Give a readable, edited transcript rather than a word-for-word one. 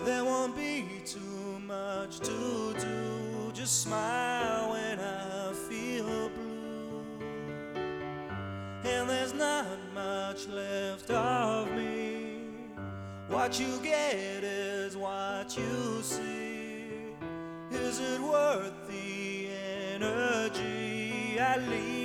There won't be too much to do. Just smile when I feel blue. And there's not much left of me. What you get is what you see. Is it worth the energy I leave?